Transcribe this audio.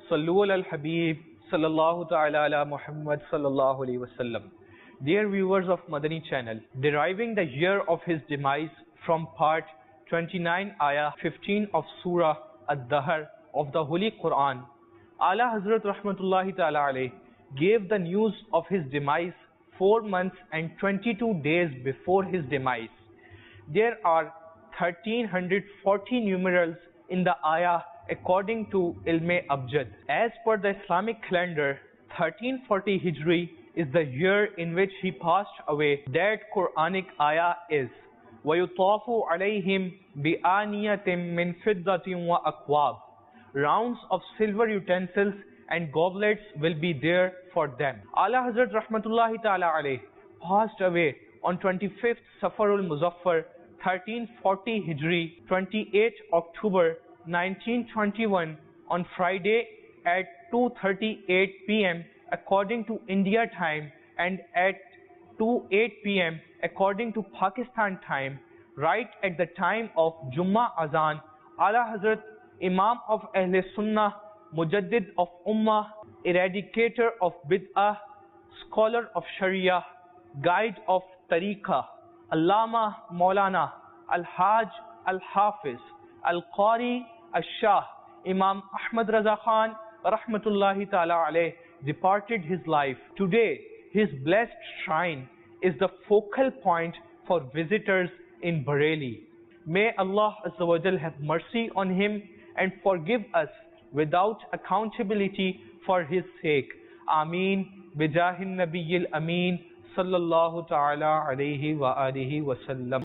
Sallu ala al-Habib sallallahu ta'ala ala Muhammad sallallahu alayhi wasallam. Dear viewers of Madani channel, deriving the year of his demise from part 29 ayah 15 of Surah Ad-Dahr of the Holy Quran, Ala Hazrat Rahmatullahi ta'ala alayh gave the news of his demise 4 months and 22 days before his demise. There are 1340 numerals in the ayah according to Ilme Abjad. As per the Islamic calendar, 1340 Hijri is the year in which he passed away. That Quranic ayah is وَيُطَافُ عَلَيْهِمْ بِآنِيَةٍ مِّن فِضَّةٍ وَأَكْوَابٍ. Rounds of silver utensils and goblets will be there for them. Ala Hazrat Rahmatullahi Ta'ala alayh passed away on 25th Safarul Muzaffar 1340 Hijri, 28 October 1921 on Friday at 2:38 p.m. according to India time and at 2:08 p.m. according to Pakistan time, right at the time of Jummah Azan. Ala Hazrat, Imam of Ahle Sunnah, Mujaddid of Ummah, eradicator of Bid'ah, scholar of Sharia, guide of Tariqah, Allama Maulana, Al-Hajj Al-Hafiz, Al-Qari Al-Shah, Imam Ahmad Raza Khan Rahmatullahi Ta'ala alayh departed his life. Today, his blessed shrine is the focal point for visitors in Bareilly. May Allah Azza wa Jal have mercy on him and forgive us without accountability for his sake. Ameen. Bijahin Nabiyil Ameen. Sallallahu ta'ala alayhi wa alihi wa sallam.